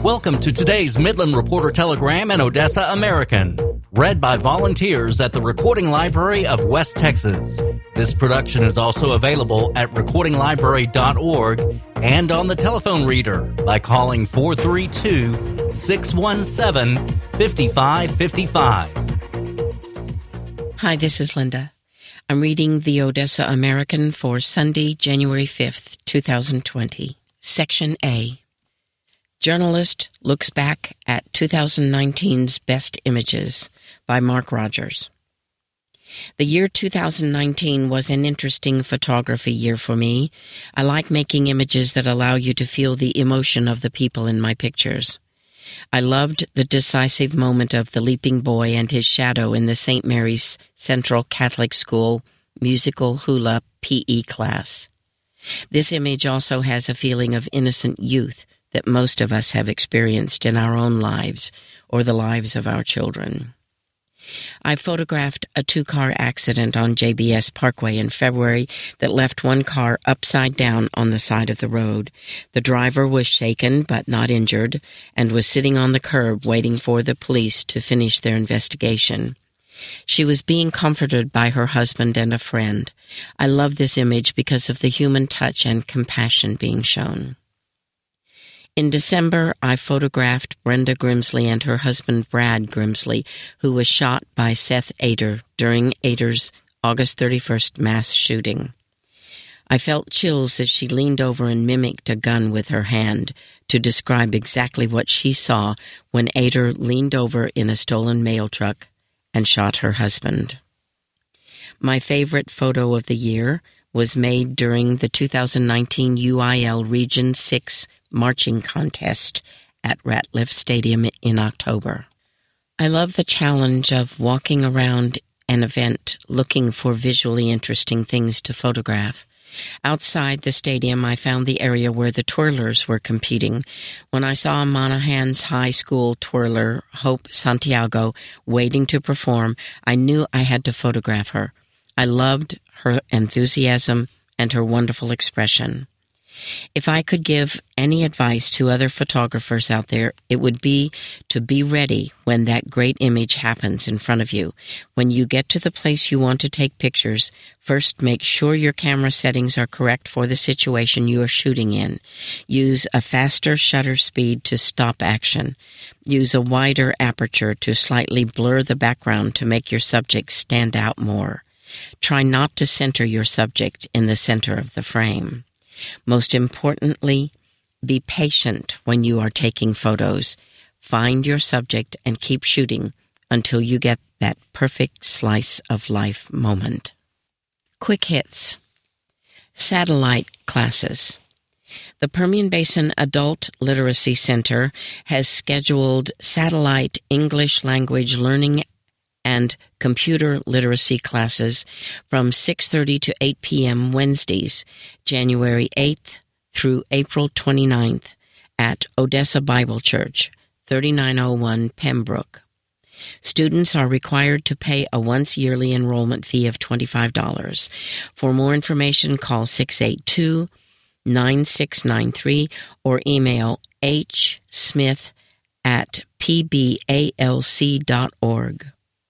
Welcome to today's Midland Reporter Telegram and Odessa American, read by volunteers at the Recording Library of West Texas. This production is also available at recordinglibrary.org and on the telephone reader by calling 432-617-5555. Hi, this is Linda. I'm reading the Odessa American for Sunday, January 5th, 2020. Section A. Journalist looks back at 2019's Best Images by Mark Rogers. The year 2019 was an interesting photography year for me. I like making images that allow you to feel the emotion of the people in my pictures. I loved the decisive moment of the leaping boy and his shadow in the St. Mary's Central Catholic School musical hula PE class. This image also has a feeling of innocent youth that most of us have experienced in our own lives or the lives of our children. I photographed a two-car accident on JBS Parkway in February that left one car upside down on the side of the road. The driver was shaken but not injured and was sitting on the curb waiting for the police to finish their investigation. She was being comforted by her husband and a friend. I love this image because of the human touch and compassion being shown. In December, I photographed Brenda Grimsley and her husband Brad Grimsley, who was shot by Seth Ader during Ader's August 31st mass shooting. I felt chills as she leaned over and mimicked a gun with her hand to describe exactly what she saw when Ader leaned over in a stolen mail truck and shot her husband. My favorite photo of the year was made during the 2019 UIL Region 6 marching contest at Ratliff Stadium in October. I love the challenge of walking around an event looking for visually interesting things to photograph. Outside the stadium, I found the area where the twirlers were competing. When I saw Monaghan's high school twirler, Hope Santiago, waiting to perform, I knew I had to photograph her. I loved her enthusiasm and her wonderful expression. If I could give any advice to other photographers out there, it would be to be ready when that great image happens in front of you. When you get to the place you want to take pictures, first make sure your camera settings are correct for the situation you are shooting in. Use a faster shutter speed to stop action. Use a wider aperture to slightly blur the background to make your subject stand out more. Try not to center your subject in the center of the frame. Most importantly, be patient when you are taking photos. Find your subject and keep shooting until you get that perfect slice of life moment. Quick hits. Satellite classes. The Permian Basin Adult Literacy Center has scheduled satellite English language learning and computer literacy classes from 6:30 to 8 p.m. Wednesdays, January 8th through April 29th at Odessa Bible Church, 3901 Pembroke. Students are required to pay a once-yearly enrollment fee of $25. For more information, call 682-9693 or email hsmith@pbalc.org.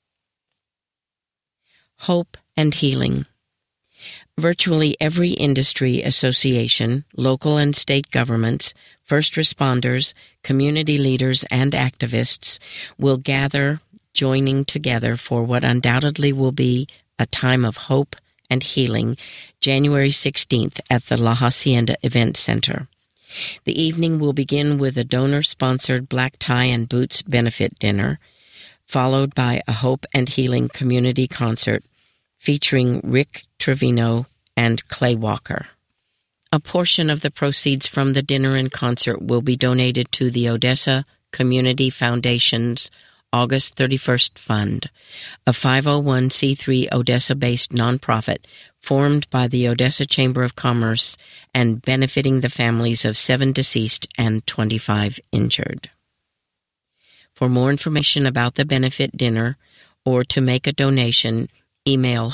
Hope and healing. Virtually every industry association, local and state governments, first responders, community leaders, and activists will gather, joining together for what undoubtedly will be a time of hope and healing, January 16th at the La Hacienda Event Center. The evening will begin with a donor-sponsored black tie and boots benefit dinner, followed by a Hope and Healing community concert featuring Rick Trevino and Clay Walker. A portion of the proceeds from the dinner and concert will be donated to the Odessa Community Foundation's August 31st Fund, a 501c3 Odessa-based nonprofit formed by the Odessa Chamber of Commerce and benefiting the families of 7 deceased and 25 injured. For more information about the benefit dinner or to make a donation, email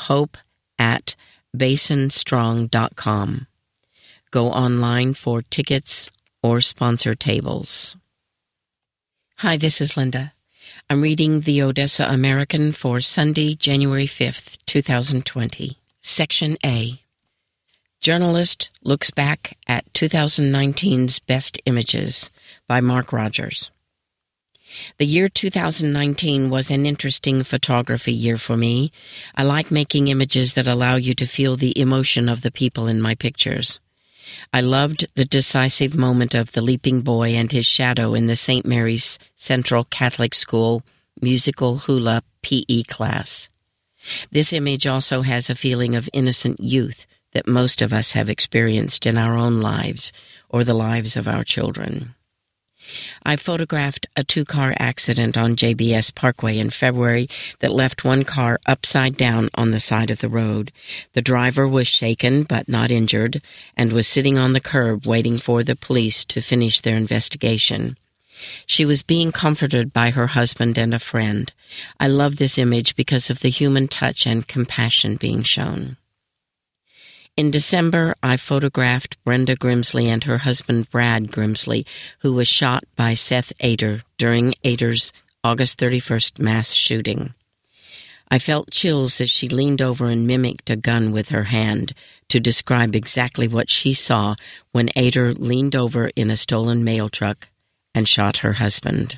hope@basinstrong.com. Go online for tickets or sponsor tables. Hi, this is Linda. I'm reading the Odessa American for Sunday, January 5th, 2020. Section A. Journalist looks back at 2019's best images by Mark Rogers. The year 2019 was an interesting photography year for me. I like making images that allow you to feel the emotion of the people in my pictures. I loved the decisive moment of the leaping boy and his shadow in the St. Mary's Central Catholic School musical hula PE class. This image also has a feeling of innocent youth that most of us have experienced in our own lives or the lives of our children. I photographed a two-car accident on JBS Parkway in February that left one car upside down on the side of the road. The driver was shaken but not injured and was sitting on the curb waiting for the police to finish their investigation. She was being comforted by her husband and a friend. I love this image because of the human touch and compassion being shown. In December, I photographed Brenda Grimsley and her husband Brad Grimsley, who was shot by Seth Ader during Ader's August 31st mass shooting. I felt chills as she leaned over and mimicked a gun with her hand to describe exactly what she saw when Ader leaned over in a stolen mail truck and shot her husband.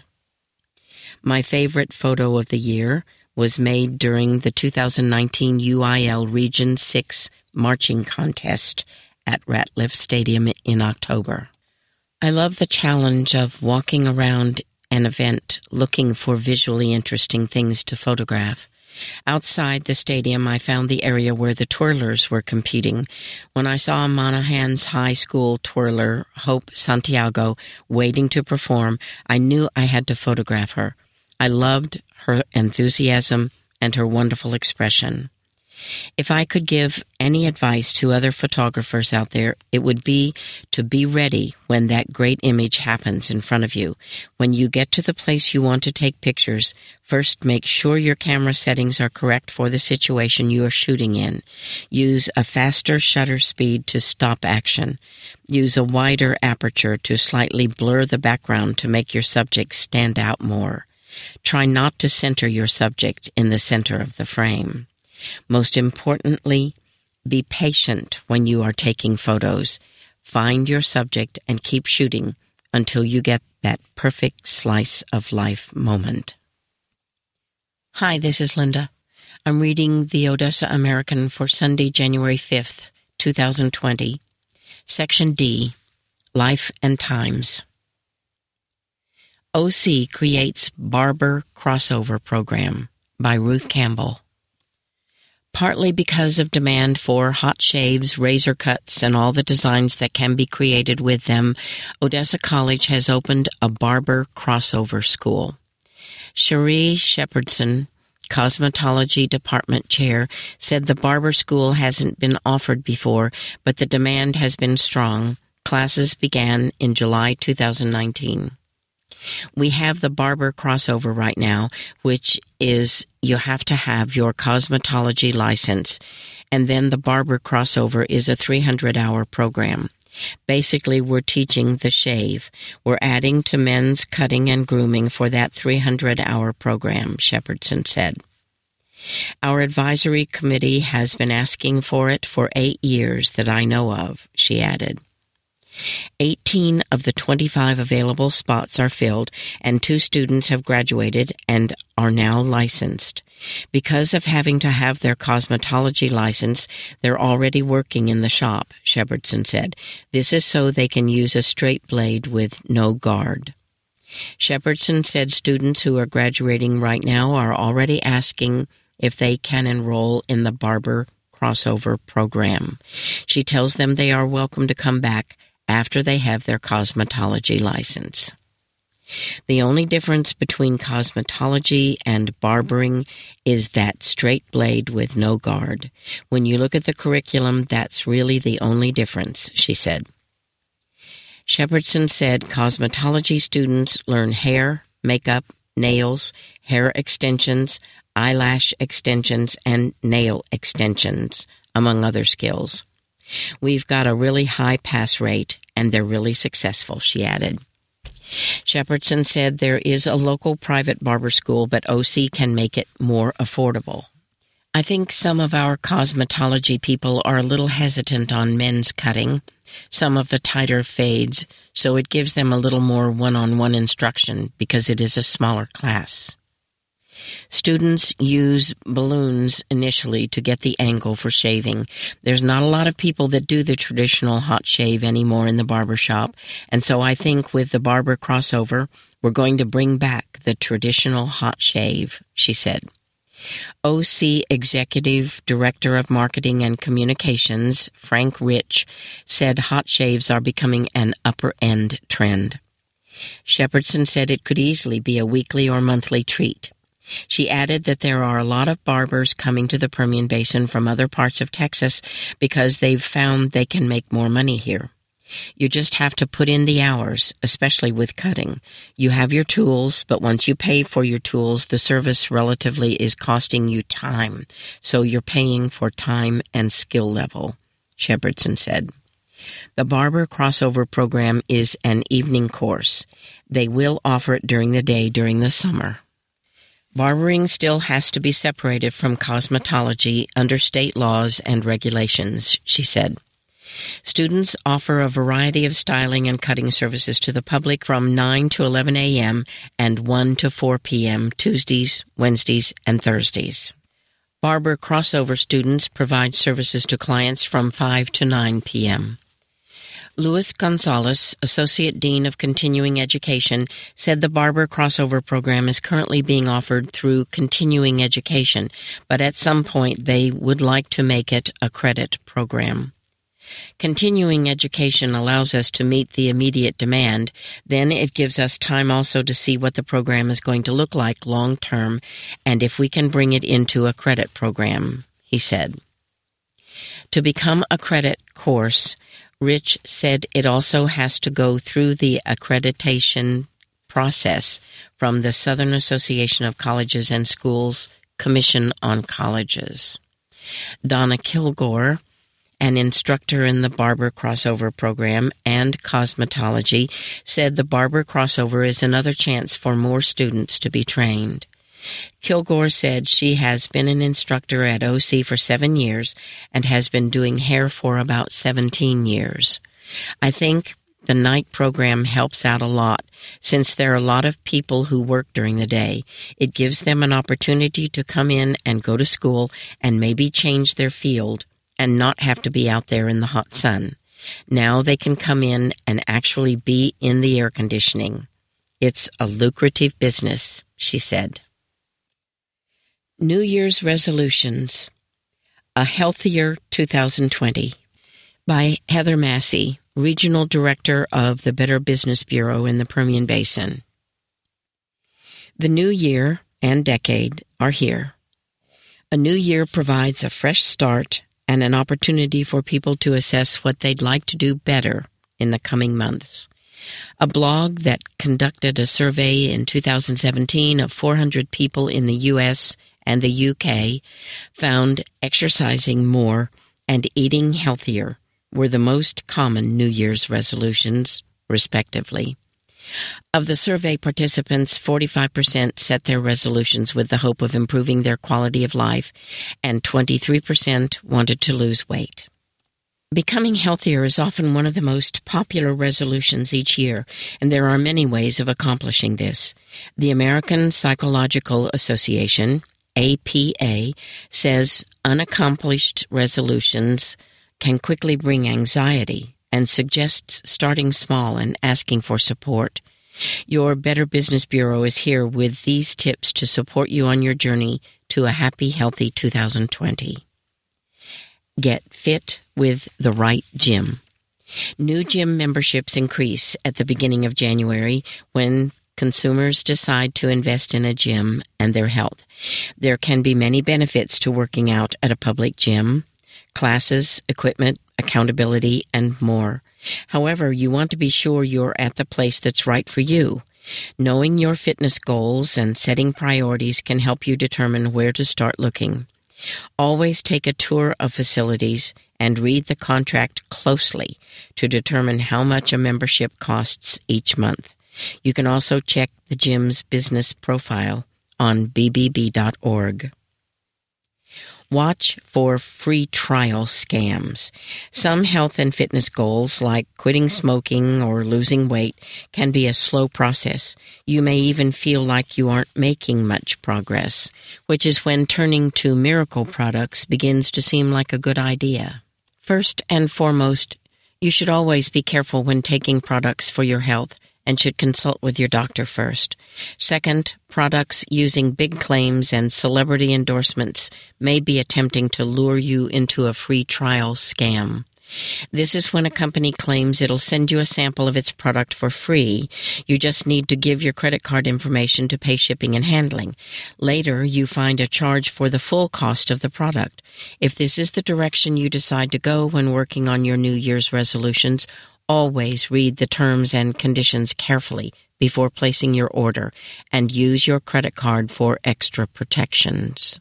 My favorite photo of the year was made during the 2019 UIL Region 6 marching contest at Ratliff Stadium in October. I love the challenge of walking around an event looking for visually interesting things to photograph. Outside the stadium, I found the area where the twirlers were competing. When I saw Monaghan's high school twirler, Hope Santiago, waiting to perform, I knew I had to photograph her. I loved her enthusiasm and her wonderful expression. If I could give any advice to other photographers out there, it would be to be ready when that great image happens in front of you. When you get to the place you want to take pictures, first make sure your camera settings are correct for the situation you are shooting in. Use a faster shutter speed to stop action. Use a wider aperture to slightly blur the background to make your subject stand out more. Try not to center your subject in the center of the frame. Most importantly, be patient when you are taking photos. Find your subject and keep shooting until you get that perfect slice of life moment. Hi, this is Linda. I'm reading the Odessa American for Sunday, January 5th, 2020. Section D, Life and Times. OC creates Barber Crossover Program by Ruth Campbell. Partly because of demand for hot shaves, razor cuts, and all the designs that can be created with them, Odessa College has opened a barber crossover school. Cherie Shepherdson, cosmetology department chair, said the barber school hasn't been offered before, but the demand has been strong. Classes began in July 2019. We have the barber crossover right now, which is you have to have your cosmetology license, and then the barber crossover is a 300-hour program. Basically, we're teaching the shave. We're adding to men's cutting and grooming for that 300-hour program, Shepherdson said. Our advisory committee has been asking for it for 8 years that I know of, she added. 18 of the 25 available spots are filled, and 2 students have graduated and are now licensed. Because of having to have their cosmetology license, they're already working in the shop, Shepherdson said. This is so they can use a straight blade with no guard. Shepherdson said students who are graduating right now are already asking if they can enroll in the barber crossover program. She tells them they are welcome to come back after they have their cosmetology license. The only difference between cosmetology and barbering is that straight blade with no guard. When you look at the curriculum, that's really the only difference, she said. Shepherdson said cosmetology students learn hair, makeup, nails, hair extensions, eyelash extensions, and nail extensions, among other skills. We've got a really high pass rate, and they're really successful, she added. Shepardson said there is a local private barber school, but OC can make it more affordable. I think some of our cosmetology people are a little hesitant on men's cutting, some of the tighter fades, so it gives them a little more one-on-one instruction because it is a smaller class. Students use balloons initially to get the angle for shaving. There's not a lot of people that do the traditional hot shave anymore in the barber shop, and so I think with the barber crossover, we're going to bring back the traditional hot shave, she said. OC Executive Director of Marketing and Communications, Frank Rich, said hot shaves are becoming an upper-end trend. Shepardson said it could easily be a weekly or monthly treat. She added that there are a lot of barbers coming to the Permian Basin from other parts of Texas because they've found they can make more money here. You just have to put in the hours, especially with cutting. You have your tools, but once you pay for your tools, the service relatively is costing you time. So you're paying for time and skill level, Shepardson said. The Barber Crossover Program is an evening course. They will offer it during the day during the summer. Barbering still has to be separated from cosmetology under state laws and regulations, she said. Students offer a variety of styling and cutting services to the public from 9 to 11 a.m. and 1 to 4 p.m. Tuesdays, Wednesdays, and Thursdays. Barber Crossover students provide services to clients from 5 to 9 p.m. Luis Gonzalez, Associate Dean of Continuing Education, said the Barber Crossover Program is currently being offered through Continuing Education, but at some point they would like to make it a credit program. Continuing education allows us to meet the immediate demand. Then it gives us time also to see what the program is going to look like long term and if we can bring it into a credit program, he said. To become a credit course, Rich said it also has to go through the accreditation process from the Southern Association of Colleges and Schools Commission on Colleges. Donna Kilgore, an instructor in the Barber Crossover Program and cosmetology, said the Barber Crossover is another chance for more students to be trained. Kilgore said she has been an instructor at OC for 7 years and has been doing hair for about 17 years. I think the night program helps out a lot since there are a lot of people who work during the day. It gives them an opportunity to come in and go to school and maybe change their field and not have to be out there in the hot sun. Now they can come in and actually be in the air conditioning. It's a lucrative business, she said. New Year's Resolutions, A Healthier 2020, by Heather Massey, Regional Director of the Better Business Bureau in the Permian Basin. The new year and decade are here. A new year provides a fresh start and an opportunity for people to assess what they'd like to do better in the coming months. A blog that conducted a survey in 2017 of 400 people in the U.S. and the UK found exercising more and eating healthier were the most common New Year's resolutions, respectively. Of the survey participants, 45% set their resolutions with the hope of improving their quality of life, and 23% wanted to lose weight. Becoming healthier is often one of the most popular resolutions each year, and there are many ways of accomplishing this. The American Psychological Association, APA, says unaccomplished resolutions can quickly bring anxiety and suggests starting small and asking for support. Your Better Business Bureau is here with these tips to support you on your journey to a happy, healthy 2020. Get fit with the right gym. New gym memberships increase at the beginning of January when consumers decide to invest in a gym and their health. There can be many benefits to working out at a public gym: classes, equipment, accountability, and more. However, you want to be sure you're at the place that's right for you. Knowing your fitness goals and setting priorities can help you determine where to start looking. Always take a tour of facilities and read the contract closely to determine how much a membership costs each month. You can also check the gym's business profile on bbb.org. Watch for free trial scams. Some health and fitness goals, like quitting smoking or losing weight, can be a slow process. You may even feel like you aren't making much progress, which is when turning to miracle products begins to seem like a good idea. First and foremost, you should always be careful when taking products for your health and should consult with your doctor first. Second, products using big claims and celebrity endorsements may be attempting to lure you into a free trial scam. This is when a company claims it'll send you a sample of its product for free. You just need to give your credit card information to pay shipping and handling. Later, you find a charge for the full cost of the product. If this is the direction you decide to go when working on your New Year's resolutions, always read the terms and conditions carefully before placing your order and use your credit card for extra protections.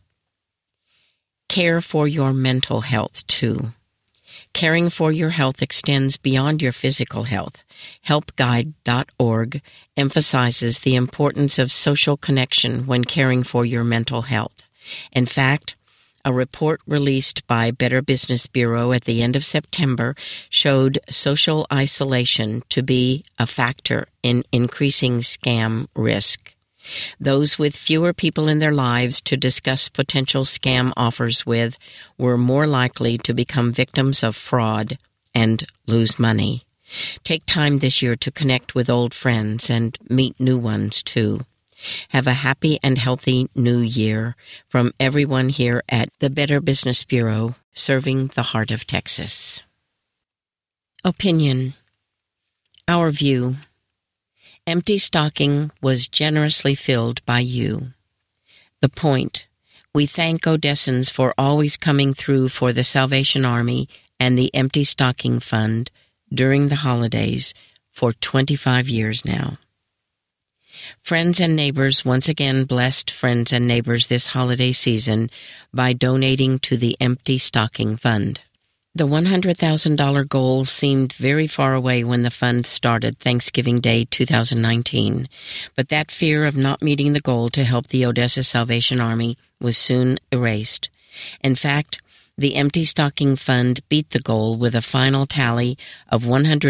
Care for your mental health, too. Caring for your health extends beyond your physical health. HelpGuide.org emphasizes the importance of social connection when caring for your mental health. In fact, a report released by Better Business Bureau at the end of September showed social isolation to be a factor in increasing scam risk. Those with fewer people in their lives to discuss potential scam offers with were more likely to become victims of fraud and lose money. Take time this year to connect with old friends and meet new ones, too. Have a happy and healthy new year from everyone here at the Better Business Bureau, serving the heart of Texas. Opinion. Our view. Empty stocking was generously filled by you. The point. We thank Odessans for always coming through for the Salvation Army and the Empty Stocking Fund during the holidays for 25 years now. Friends and neighbors once again blessed friends and neighbors this holiday season by donating to the Empty Stocking Fund. The $100,000 goal seemed very far away when the fund started Thanksgiving Day 2019, but that fear of not meeting the goal to help the Odessa Salvation Army was soon erased. In fact, the Empty Stocking Fund beat the goal with a final tally of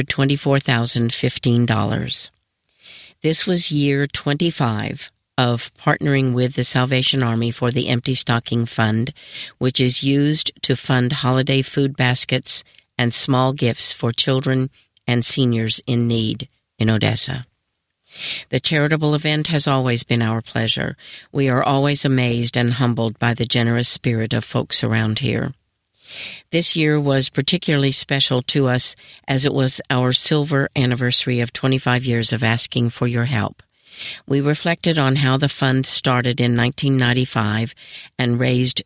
$124,015. This was year 25 of partnering with the Salvation Army for the Empty Stocking Fund, which is used to fund holiday food baskets and small gifts for children and seniors in need in Odessa. The charitable event has always been our pleasure. We are always amazed and humbled by the generous spirit of folks around here. This year was particularly special to us as it was our silver anniversary of 25 years of asking for your help. We reflected on how the fund started in 1995 and raised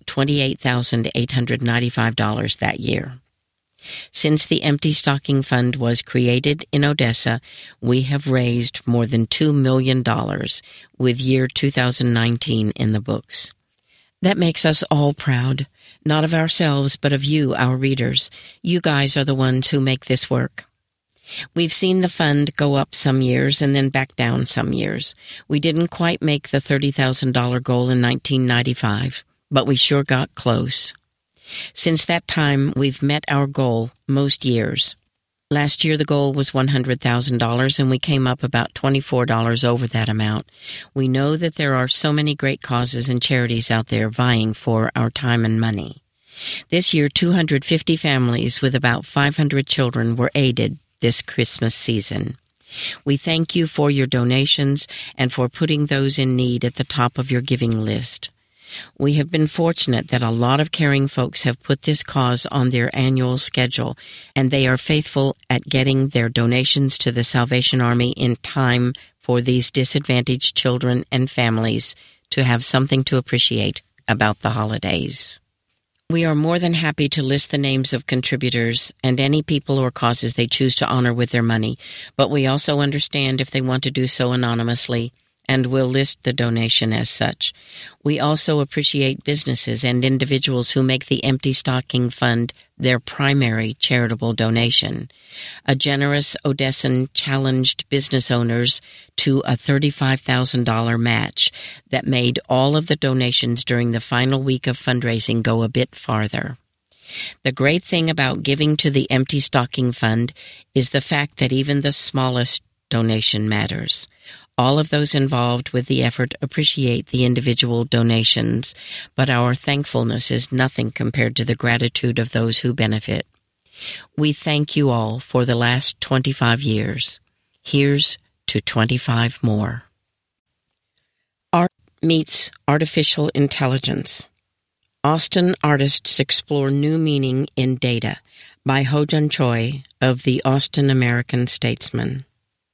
$28,895 that year. Since the Empty Stocking Fund was created in Odessa, we have raised more than $2 million, with year 2019 in the books. That makes us all proud, not of ourselves, but of you, our readers. You guys are the ones who make this work. We've seen the fund go up some years and then back down some years. We didn't quite make the $30,000 goal in 1995, but we sure got close. Since that time, we've met our goal most years. Last year, the goal was $100,000, and we came up about $24 over that amount. We know that there are so many great causes and charities out there vying for our time and money. This year, 250 families with about 500 children were aided this Christmas season. We thank you for your donations and for putting those in need at the top of your giving list. We have been fortunate that a lot of caring folks have put this cause on their annual schedule, and they are faithful at getting their donations to the Salvation Army in time for these disadvantaged children and families to have something to appreciate about the holidays. We are more than happy to list the names of contributors and any people or causes they choose to honor with their money, but we also understand if they want to do so anonymously. and will list the donation as such. We also appreciate businesses and individuals who make the Empty Stocking Fund their primary charitable donation. A generous Odessan challenged business owners to a $35,000 match that made all of the donations during the final week of fundraising go a bit farther. The great thing about giving to the Empty Stocking Fund is the fact that even the smallest donation matters. All of those involved with the effort appreciate the individual donations, but our thankfulness is nothing compared to the gratitude of those who benefit. We thank you all for the last 25 years. Here's to 25 more. Art meets artificial intelligence. Austin artists explore new meaning in data by Ho-Jun Choi of the Austin American-Statesman.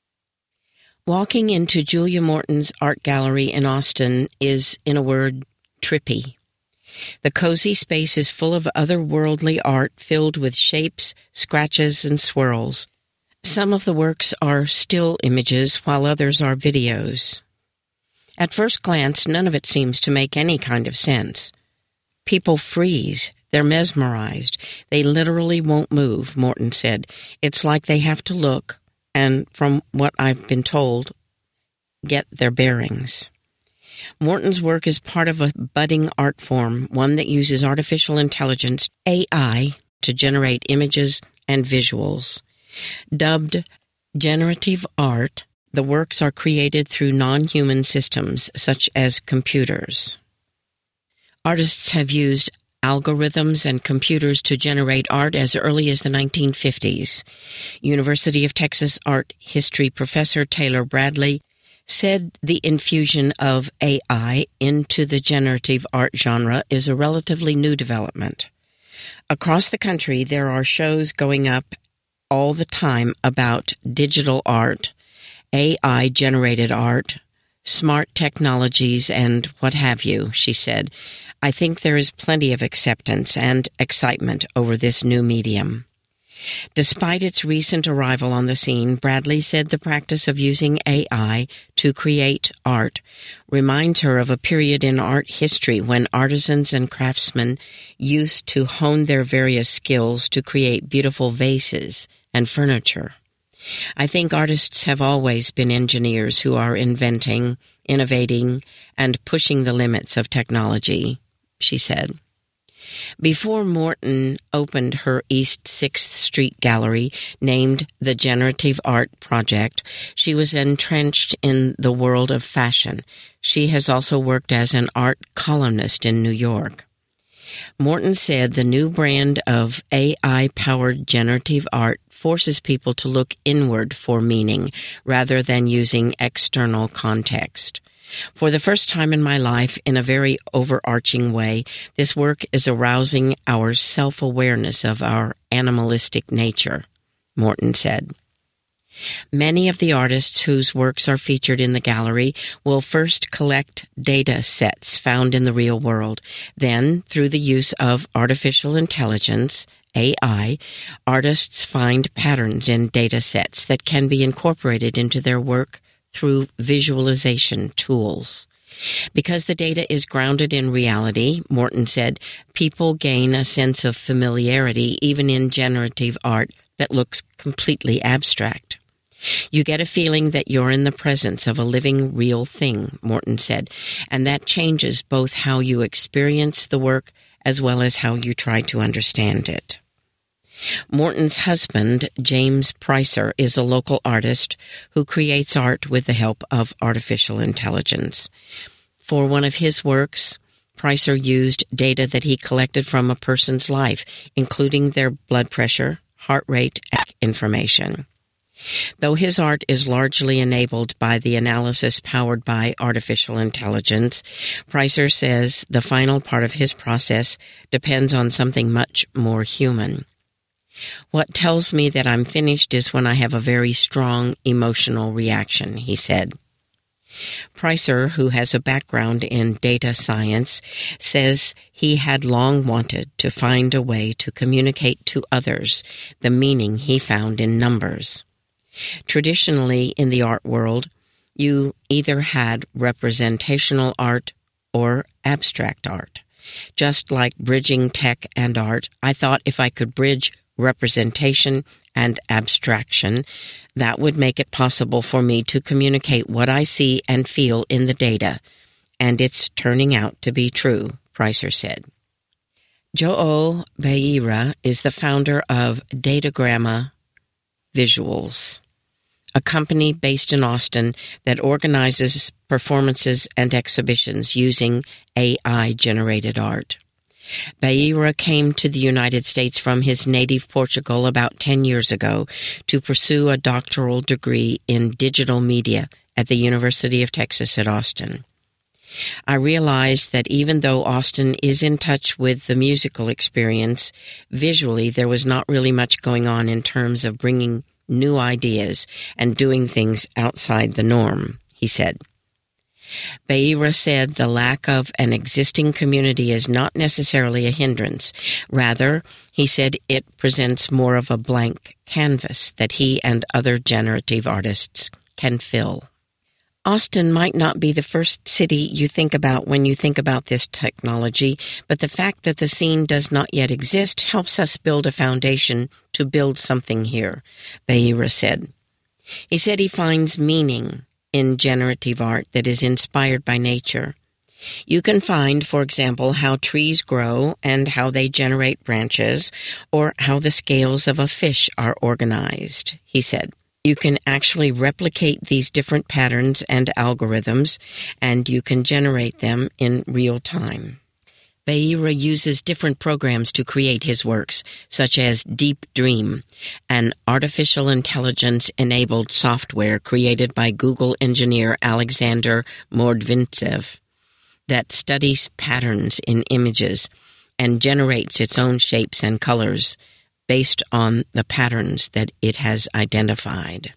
Walking into Julia Morton's art gallery in Austin is, in a word, trippy. The cozy space is full of otherworldly art filled with shapes, scratches, and swirls. Some of the works are still images, while others are videos. At first glance, none of it seems to make any kind of sense. People freeze. They're mesmerized. They literally won't move, Morton said. It's like they have to look, and from what I've been told, get their bearings. Morton's work is part of a budding art form, one that uses artificial intelligence, AI, to generate images and visuals. Dubbed generative art, the works are created through non-human systems, such as computers. Artists have used algorithms and computers to generate art as early as the 1950s. University of Texas art history professor Taylor Bradley said the infusion of AI into the generative art genre is a relatively new development. Across the country, there are shows going up all the time about digital art, AI-generated art, smart technologies, and what have you, she said. I think there is plenty of acceptance and excitement over this new medium. Despite its recent arrival on the scene, Bradley said the practice of using AI to create art reminds her of a period in art history when artisans and craftsmen used to hone their various skills to create beautiful vases and furniture. I think artists have always been engineers who are inventing, innovating, and pushing the limits of technology, she said. Before Morton opened her East 6th Street gallery, named the Generative Art Project, she was entrenched in the world of fashion. She has also worked as an art columnist in New York. Morton said the new brand of AI-powered generative art forces people to look inward for meaning rather than using external context. For the first time in my life, in a very overarching way, this work is arousing our self-awareness of our animalistic nature, Morton said. Many of the artists whose works are featured in the gallery will first collect data sets found in the real world. Then, through the use of artificial intelligence, AI, artists find patterns in data sets that can be incorporated into their work through visualization tools. Because the data is grounded in reality, Morton said, people gain a sense of familiarity even in generative art that looks completely abstract. You get a feeling that you're in the presence of a living, real thing, Morton said, and that changes both how you experience the work as well as how you try to understand it. Morton's husband, James Pricer, is a local artist who creates art with the help of artificial intelligence. For one of his works, Pricer used data that he collected from a person's life, including their blood pressure, heart rate, and information. Though his art is largely enabled by the analysis powered by artificial intelligence, Pricer says the final part of his process depends on something much more human. What tells me that I'm finished is when I have a very strong emotional reaction, he said. Pricer, who has a background in data science, says he had long wanted to find a way to communicate to others the meaning he found in numbers. Traditionally, in the art world, You either had representational art or abstract art. Just like bridging tech and art, I thought if I could bridge representation and abstraction, that would make it possible for me to communicate what I see and feel in the data. And it's turning out to be true, Pricer said. João Beira is the founder of Datagramma Visuals, a company based in Austin that organizes performances and exhibitions using AI-generated art. Beira came to the United States from his native Portugal about 10 years ago to pursue a doctoral degree in digital media at the University of Texas at Austin. I realized that even though Austin is in touch with the musical experience, visually there was not really much going on in terms of bringing new ideas and doing things outside the norm, he said. Beira said the lack of an existing community is not necessarily a hindrance. Rather, he said it presents more of a blank canvas that he and other generative artists can fill. Austin might not be the first city you think about when you think about this technology, but the fact that the scene does not yet exist helps us build a foundation to build something here, Beira said. He said he finds meaning in generative art that is inspired by nature. You can find, for example, how trees grow and how they generate branches, or how the scales of a fish are organized, he said. You can actually replicate these different patterns and algorithms, and you can generate them in real time. Beira uses different programs to create his works, such as Deep Dream, an artificial intelligence-enabled software created by Google engineer Alexander Mordvintsev that studies patterns in images and generates its own shapes and colors based on the patterns that it has identified.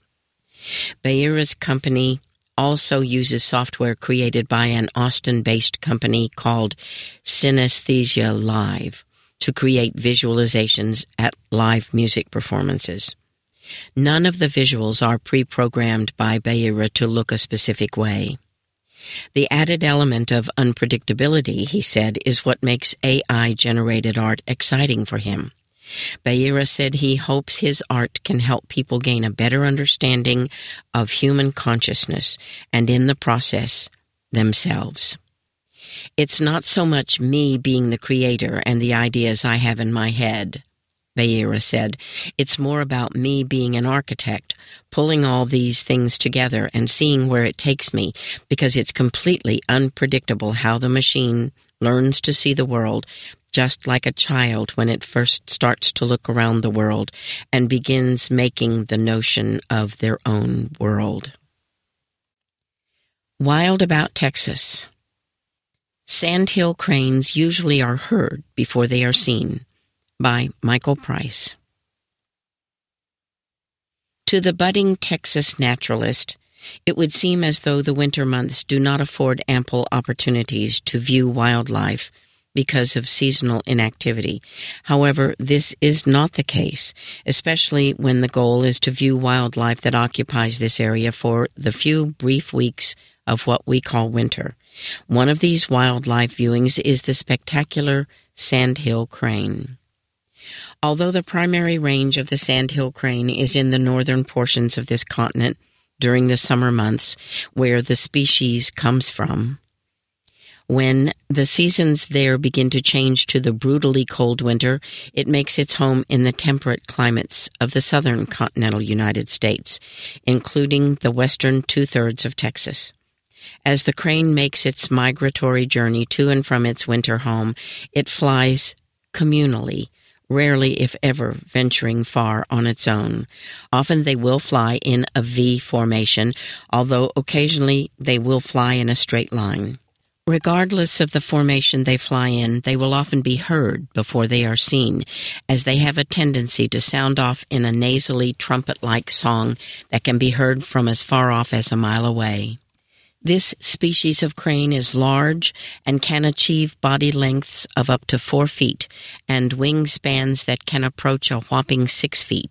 Beira's company also uses software created by an Austin-based company called Synesthesia Live to create visualizations at live music performances. None of the visuals are pre-programmed by Beira to look a specific way. The added element of unpredictability, he said, is what makes AI-generated art exciting for him. Beira said he hopes his art can help people gain a better understanding of human consciousness and, in the process, themselves. It's not so much me being the creator and the ideas I have in my head, Beira said. It's more about me being an architect, pulling all these things together and seeing where it takes me, because it's completely unpredictable how the machine learns to see the world, just like a child when it first starts to look around the world and begins making the notion of their own world. Wild About Texas. Sandhill cranes usually are heard before they are seen, by Michael Price. To the budding Texas naturalist, it would seem as though the winter months do not afford ample opportunities to view wildlife because of seasonal inactivity. However, this is not the case, especially when the goal is to view wildlife that occupies this area for the few brief weeks of what we call winter. One of these wildlife viewings is the spectacular sandhill crane. Although the primary range of the sandhill crane is in the northern portions of this continent during the summer months, where the species comes from, when the seasons there begin to change to the brutally cold winter, it makes its home in the temperate climates of the southern continental United States, including the western two-thirds of Texas. As the crane makes its migratory journey to and from its winter home, it flies communally, rarely if ever venturing far on its own. Often they will fly in a V formation, although occasionally they will fly in a straight line. Regardless of the formation they fly in, they will often be heard before they are seen, as they have a tendency to sound off in a nasally trumpet-like song that can be heard from as far off as a mile away. This species of crane is large and can achieve body lengths of up to 4 feet and wingspans that can approach a whopping 6 feet.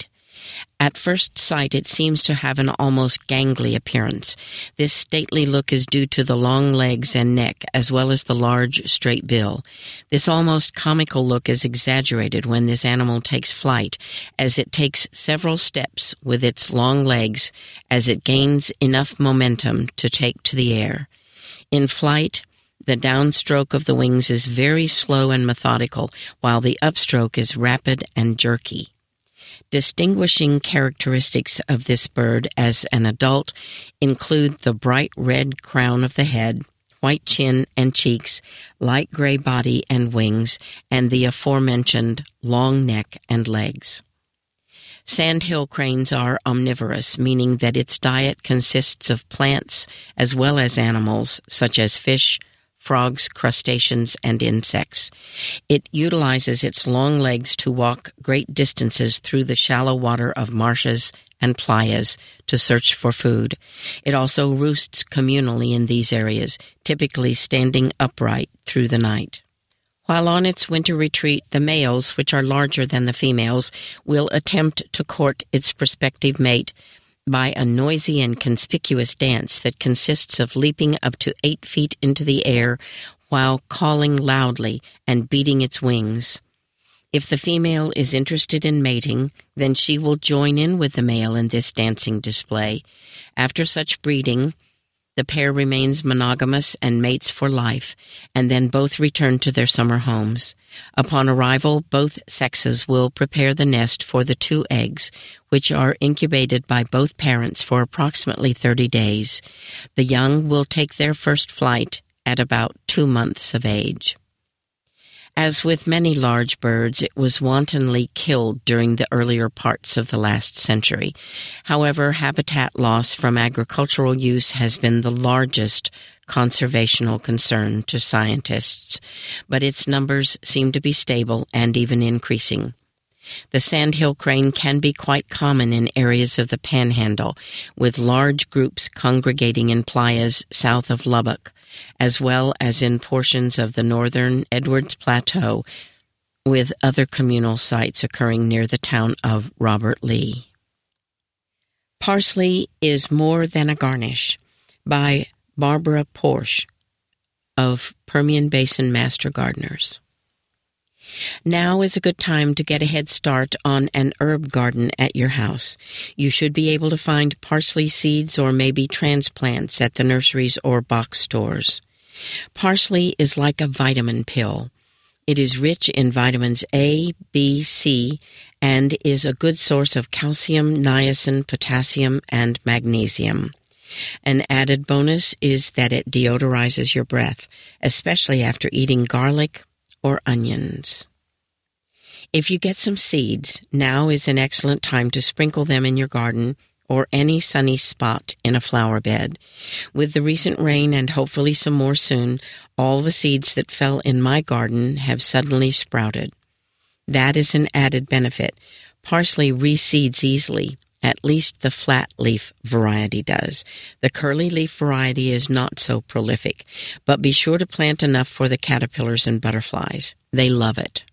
At first sight, it seems to have an almost gangly appearance. This stately look is due to the long legs and neck, as well as the large, straight bill. This almost comical look is exaggerated when this animal takes flight, as it takes several steps with its long legs as it gains enough momentum to take to the air. In flight, the downstroke of the wings is very slow and methodical, while the upstroke is rapid and jerky. Distinguishing characteristics of this bird as an adult include the bright red crown of the head, white chin and cheeks, light gray body and wings, and the aforementioned long neck and legs. Sandhill cranes are omnivorous, meaning that its diet consists of plants as well as animals such as fish, frogs, crustaceans, and insects. It utilizes its long legs to walk great distances through the shallow water of marshes and playas to search for food. It also roosts communally in these areas, typically standing upright through the night. While on its winter retreat, the males, which are larger than the females, will attempt to court its prospective mate by a noisy and conspicuous dance that consists of leaping up to 8 feet into the air while calling loudly and beating its wings. If the female is interested in mating, then she will join in with the male in this dancing display. After such breeding, the pair remains monogamous and mates for life, and then both return to their summer homes. Upon arrival, both sexes will prepare the nest for the 2 eggs, which are incubated by both parents for approximately 30 days. The young will take their first flight at about 2 months of age. As with many large birds, it was wantonly killed during the earlier parts of the last century. However, habitat loss from agricultural use has been the largest conservational concern to scientists, but its numbers seem to be stable and even increasing. The sandhill crane can be quite common in areas of the Panhandle, with large groups congregating in playas south of Lubbock, as well as in portions of the northern Edwards Plateau, with other communal sites occurring near the town of Robert Lee. Parsley is More Than a Garnish by Barbara Porsche of Permian Basin Master Gardeners. Now is a good time to get a head start on an herb garden at your house. You should be able to find parsley seeds or maybe transplants at the nurseries or box stores. Parsley is like a vitamin pill. It is rich in vitamins A, B, C, and is a good source of calcium, niacin, potassium, and magnesium. An added bonus is that it deodorizes your breath, especially after eating garlic or onions. If you get some seeds, now is an excellent time to sprinkle them in your garden or any sunny spot in a flower bed. With the recent rain and hopefully some more soon, all the seeds that fell in my garden have suddenly sprouted. That is an added benefit. Parsley reseeds easily. At least the flat leaf variety does. The curly leaf variety is not so prolific, but be sure to plant enough for the caterpillars and butterflies. They love it.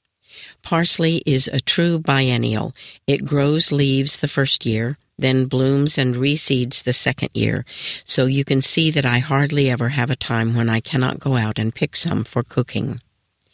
Parsley is a true biennial. It grows leaves the first year, then blooms and reseeds the second year, so you can see that I hardly ever have a time when I cannot go out and pick some for cooking.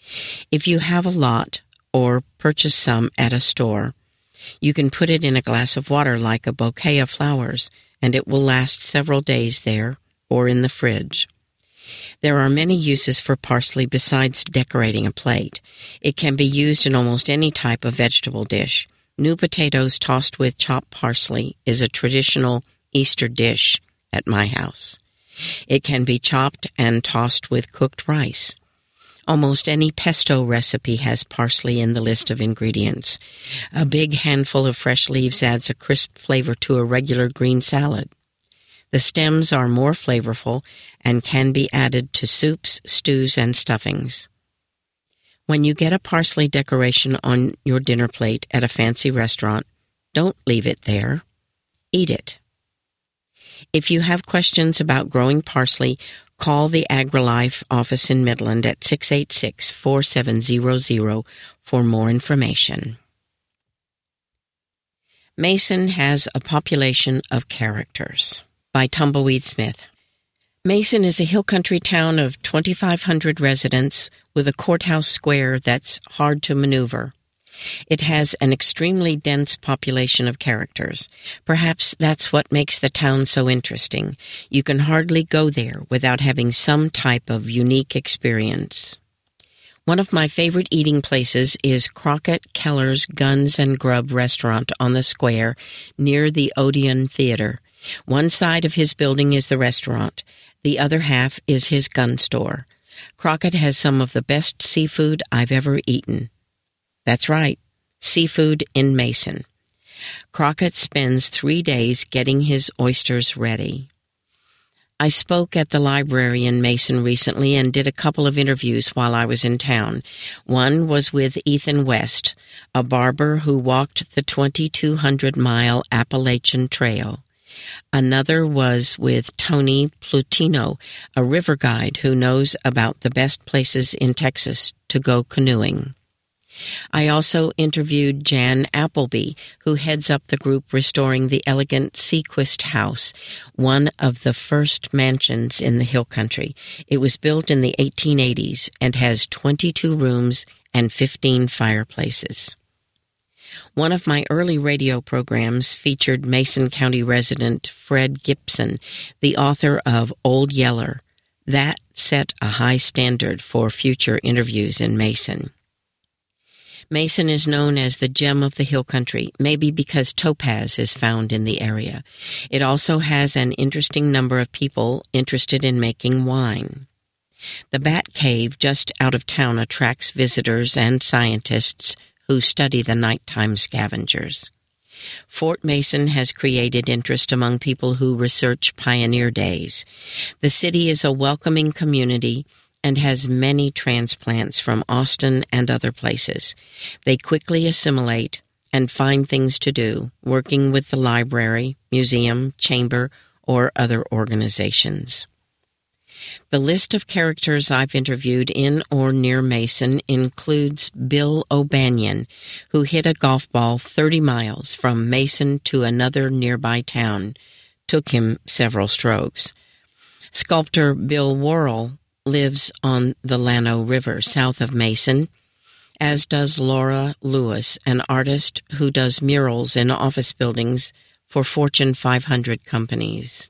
If you have a lot or purchase some at a store, you can put it in a glass of water like a bouquet of flowers, and it will last several days there or in the fridge. There are many uses for parsley besides decorating a plate. It can be used in almost any type of vegetable dish. New potatoes tossed with chopped parsley is a traditional Easter dish at my house. It can be chopped and tossed with cooked rice. Almost any pesto recipe has parsley in the list of ingredients. A big handful of fresh leaves adds a crisp flavor to a regular green salad. The stems are more flavorful and can be added to soups, stews, and stuffings. When you get a parsley decoration on your dinner plate at a fancy restaurant, don't leave it there. Eat it. If you have questions about growing parsley, call the AgriLife office in Midland at 686-4700 for more information. Mason has a population of characters. By Tumbleweed Smith. Mason is a hill country town of 2,500 residents with a courthouse square that's hard to maneuver. It has an extremely dense population of characters. Perhaps that's what makes the town so interesting. You can hardly go there without having some type of unique experience. One of my favorite eating places is Crockett Keller's Guns and Grub restaurant on the square near the Odeon Theater. One side of his building is the restaurant. The other half is his gun store. Crockett has some of the best seafood I've ever eaten. That's right, seafood in Mason. Crockett spends 3 days getting his oysters ready. I spoke at the library in Mason recently and did a couple of interviews while I was in town. One was with Ethan West, a barber who walked the 2,200-mile Appalachian Trail. Another was with Tony Plutino, a river guide who knows about the best places in Texas to go canoeing. I also interviewed Jan Appleby, who heads up the group restoring the elegant Sequist House, one of the first mansions in the Hill Country. It was built in the 1880s and has 22 rooms and 15 fireplaces. One of my early radio programs featured Mason County resident Fred Gibson, the author of Old Yeller. That set a high standard for future interviews in Mason. Mason is known as the gem of the Hill Country, maybe because topaz is found in the area. It also has an interesting number of people interested in making wine. The Bat Cave just out of town attracts visitors and scientists who study the nighttime scavengers. Fort Mason has created interest among people who research pioneer days. The city is a welcoming community and has many transplants from Austin and other places. They quickly assimilate and find things to do, working with the library, museum, chamber, or other organizations. The list of characters I've interviewed in or near Mason includes Bill O'Banion, who hit a golf ball 30 miles from Mason to another nearby town. Took him several strokes. Sculptor Bill Worrell lives on the Llano River south of Mason, as does Laura Lewis, an artist who does murals in office buildings for Fortune 500 companies.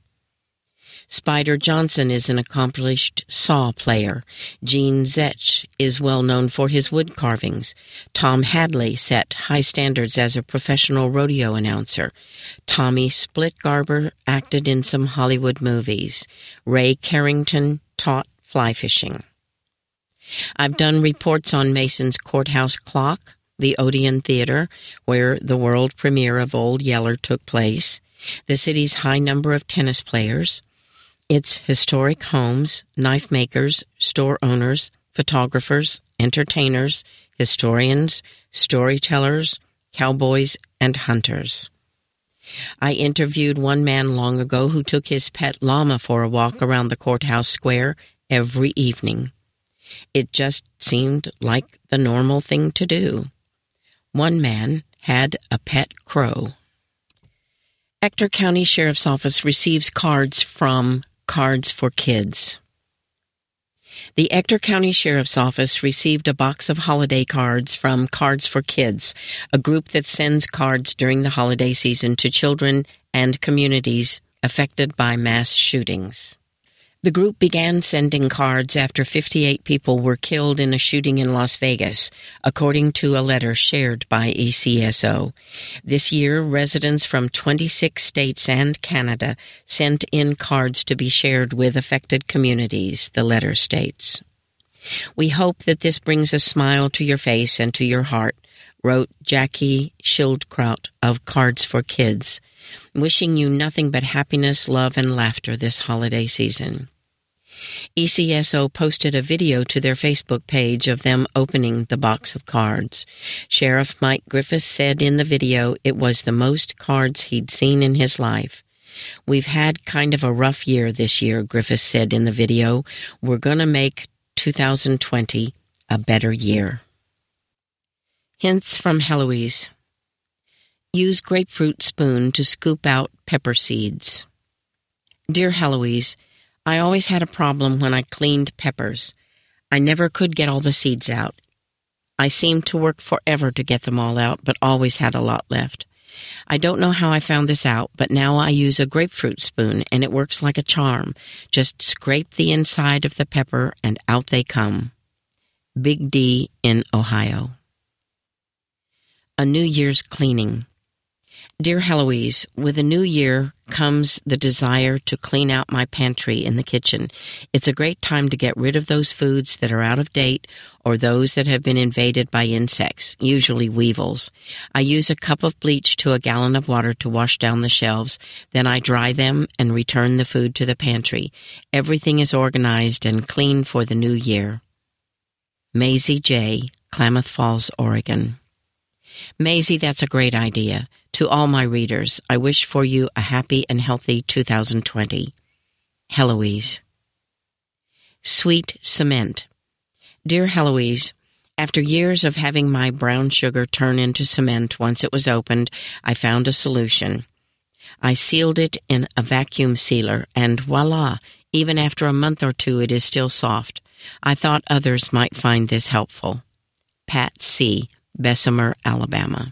Spider Johnson is an accomplished saw player. Gene Zetch is well known for his wood carvings. Tom Hadley set high standards as a professional rodeo announcer. Tommy Splitgarber acted in some Hollywood movies. Ray Carrington taught fly fishing. I've done reports on Mason's courthouse clock, the Odeon Theater, where the world premiere of Old Yeller took place, the city's high number of tennis players, its historic homes, knife makers, store owners, photographers, entertainers, historians, storytellers, cowboys, and hunters. I interviewed one man long ago who took his pet llama for a walk around the courthouse square every evening. It just seemed like the normal thing to do. One man had a pet crow. Ector County Sheriff's Office receives cards from Cards for Kids. The Ector County Sheriff's Office received a box of holiday cards from Cards for Kids, a group that sends cards during the holiday season to children and communities affected by mass shootings. The group began sending cards after 58 people were killed in a shooting in Las Vegas, according to a letter shared by ECSO. This year, residents from 26 states and Canada sent in cards to be shared with affected communities, the letter states. "We hope that this brings a smile to your face and to your heart," wrote Jackie Schildkraut of Cards for Kids, "wishing you nothing but happiness, love, and laughter this holiday season." ECSO posted a video to their Facebook page of them opening the box of cards. Sheriff Mike Griffiths said in the video it was the most cards he'd seen in his life. "We've had kind of a rough year this year," Griffiths said in the video. "We're going to make 2020 a better year." Hints from Heloise. Use grapefruit spoon to scoop out pepper seeds. Dear Heloise, I always had a problem when I cleaned peppers. I never could get all the seeds out. I seemed to work forever to get them all out, but always had a lot left. I don't know how I found this out, but now I use a grapefruit spoon, and it works like a charm. Just scrape the inside of the pepper, and out they come. Big D in Ohio. A New Year's cleaning. Dear Heloise, with a new year comes the desire to clean out my pantry in the kitchen. It's a great time to get rid of those foods that are out of date or those that have been invaded by insects, usually weevils. I use a cup of bleach to a gallon of water to wash down the shelves. Then I dry them and return the food to the pantry. Everything is organized and clean for the new year. Maisie J., Klamath Falls, Oregon. Maisie, that's a great idea. To all my readers, I wish for you a happy and healthy 2020. Heloise. Sweet cement. Dear Heloise, after years of having my brown sugar turn into cement once it was opened, I found a solution. I sealed it in a vacuum sealer, and voila, even after a month or two it is still soft. I thought others might find this helpful. Pat C., Bessemer, Alabama.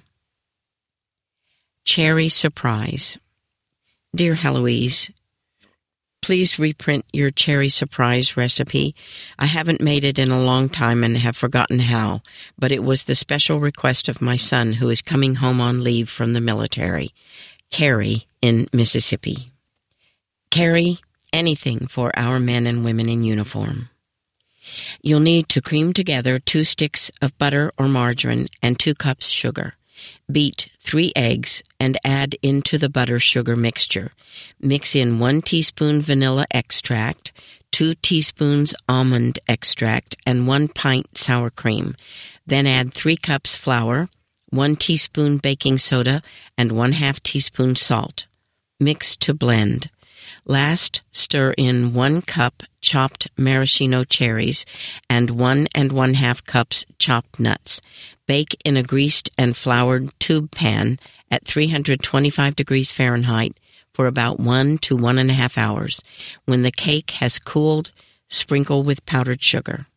Cherry Surprise. Dear Heloise, please reprint your cherry surprise recipe. I haven't made it in a long time and have forgotten how, but it was the special request of my son who is coming home on leave from the military. Carrie in Mississippi. Carrie, anything for our men and women in uniform. You'll need to cream together 2 sticks of butter or margarine and 2 cups sugar. Beat 3 eggs and add into the butter-sugar mixture. Mix in 1 teaspoon vanilla extract, 2 teaspoons almond extract, and 1 pint sour cream. Then add 3 cups flour, 1 teaspoon baking soda, and 1/2 teaspoon salt. Mix to blend. Last, stir in 1 cup chopped maraschino cherries and 1 1/2 cups chopped nuts. Bake in a greased and floured tube pan at 325 degrees Fahrenheit for about 1 to 1.5 hours. When the cake has cooled, sprinkle with powdered sugar.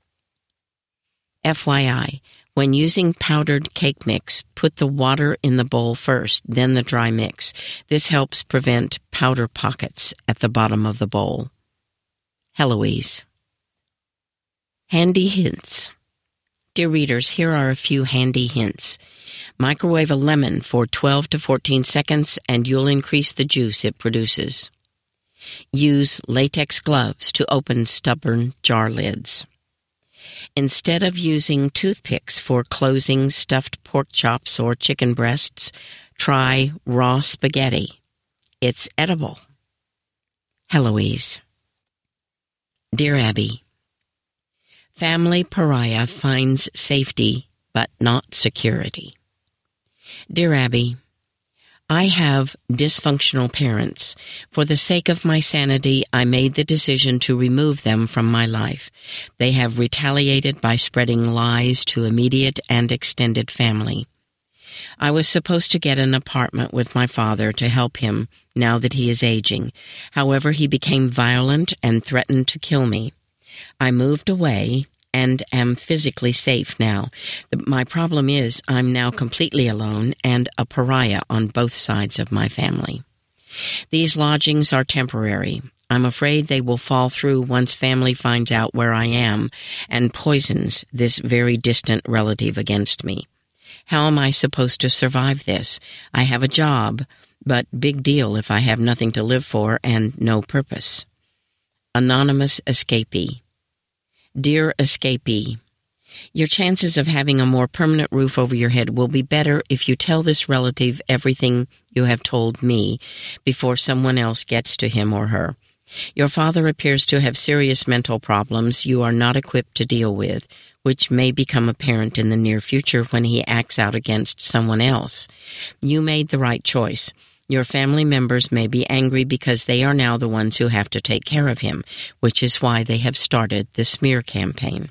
FYI, when using powdered cake mix, put the water in the bowl first, then the dry mix. This helps prevent powder pockets at the bottom of the bowl. Heloise. Handy hints. Dear readers, here are a few handy hints. Microwave a lemon for 12 to 14 seconds and you'll increase the juice it produces. Use latex gloves to open stubborn jar lids. Instead of using toothpicks for closing stuffed pork chops or chicken breasts, try raw spaghetti. It's edible. Heloise. Dear Abby, family pariah finds safety but not security. Dear Abby, I have dysfunctional parents. For the sake of my sanity, I made the decision to remove them from my life. They have retaliated by spreading lies to immediate and extended family. I was supposed to get an apartment with my father to help him now that he is aging. However, he became violent and threatened to kill me. I moved away and am physically safe now. My problem is I'm now completely alone and a pariah on both sides of my family. These lodgings are temporary. I'm afraid they will fall through once family finds out where I am and poisons this very distant relative against me. How am I supposed to survive this? I have a job, but big deal if I have nothing to live for and no purpose. Anonymous escapee. Dear escapee, your chances of having a more permanent roof over your head will be better if you tell this relative everything you have told me before someone else gets to him or her. Your father appears to have serious mental problems you are not equipped to deal with, which may become apparent in the near future when he acts out against someone else. You made the right choice. Your family members may be angry because they are now the ones who have to take care of him, which is why they have started the smear campaign.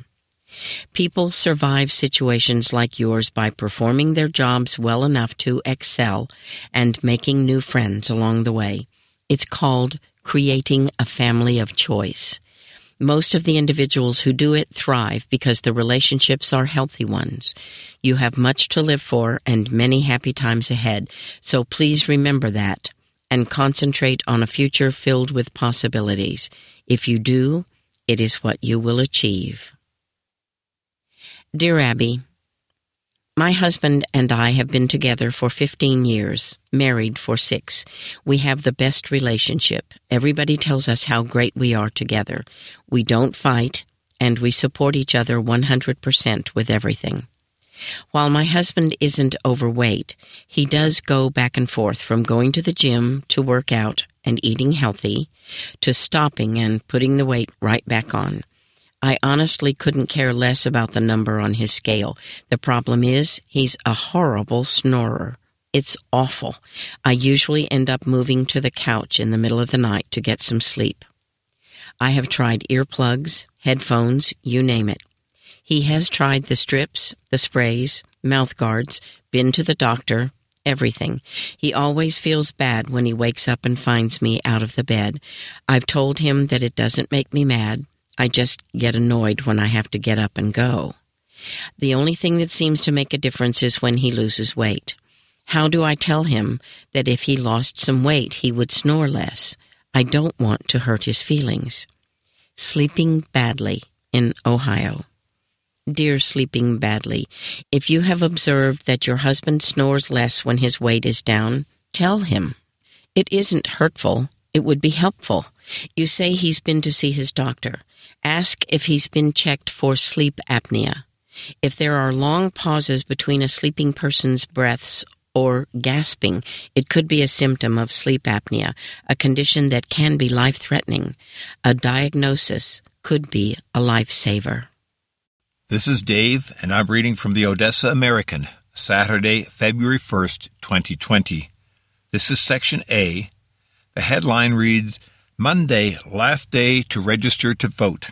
People survive situations like yours by performing their jobs well enough to excel and making new friends along the way. It's called creating a family of choice. Most of the individuals who do it thrive because the relationships are healthy ones. You have much to live for and many happy times ahead, so please remember that and concentrate on a future filled with possibilities. If you do, it is what you will achieve. Dear Abby, my husband and I have been together for 15 years, married for 6. We have the best relationship. Everybody tells us how great we are together. We don't fight, and we support each other 100% with everything. While my husband isn't overweight, he does go back and forth from going to the gym to work out and eating healthy to stopping and putting the weight right back on. I honestly couldn't care less about the number on his scale. The problem is, he's a horrible snorer. It's awful. I usually end up moving to the couch in the middle of the night to get some sleep. I have tried earplugs, headphones, you name it. He has tried the strips, the sprays, mouth guards, been to the doctor, everything. He always feels bad when he wakes up and finds me out of the bed. I've told him that it doesn't make me mad. I just get annoyed when I have to get up and go. The only thing that seems to make a difference is when he loses weight. How do I tell him that if he lost some weight, he would snore less? I don't want to hurt his feelings. Sleeping badly in Ohio. Dear Sleeping Badly, if you have observed that your husband snores less when his weight is down, tell him. It isn't hurtful. It would be helpful. You say he's been to see his doctor. Ask if he's been checked for sleep apnea. If there are long pauses between a sleeping person's breaths or gasping, it could be a symptom of sleep apnea, a condition that can be life-threatening. A diagnosis could be a lifesaver. This is Dave, and I'm reading from the Odessa American, Saturday, February 1st, 2020. This is Section A. The headline reads, Monday, last day to register to vote.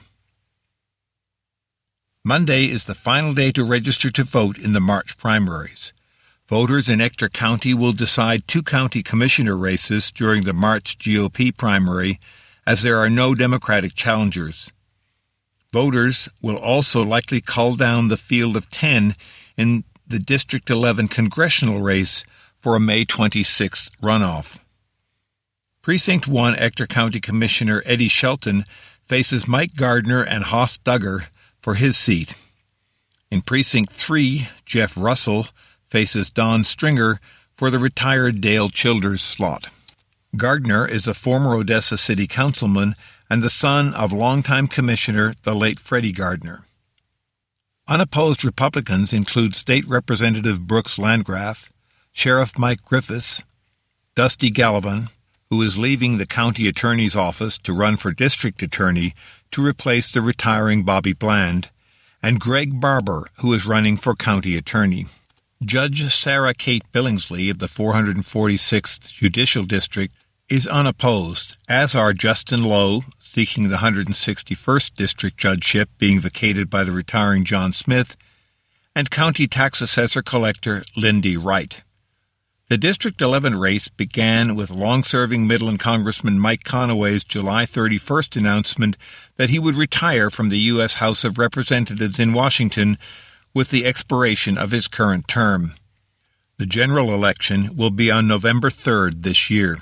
Monday is the final day to register to vote in the March primaries. Voters in Ector County will decide 2 county commissioner races during the March GOP primary, as there are no Democratic challengers. Voters will also likely cull down the field of 10 in the District 11 congressional race for a May 26th runoff. Precinct 1 Ector County Commissioner Eddie Shelton faces Mike Gardner and Hoss Duggar for his seat. In Precinct 3, Jeff Russell faces Don Stringer for the retired Dale Childers slot. Gardner is a former Odessa City Councilman and the son of longtime Commissioner, the late Freddie Gardner. Unopposed Republicans include State Representative Brooks Landgraf, Sheriff Mike Griffiths, Dusty Gallivan, who is leaving the county attorney's office to run for district attorney to replace the retiring Bobby Bland, and Greg Barber, who is running for county attorney. Judge Sarah Kate Billingsley of the 446th Judicial District is unopposed, as are Justin Lowe, seeking the 161st District judgeship being vacated by the retiring John Smith, and County Tax Assessor Collector Lindy Wright. The District 11 race began with long-serving Midland Congressman Mike Conaway's July 31st announcement that he would retire from the U.S. House of Representatives in Washington with the expiration of his current term. The general election will be on November 3rd this year.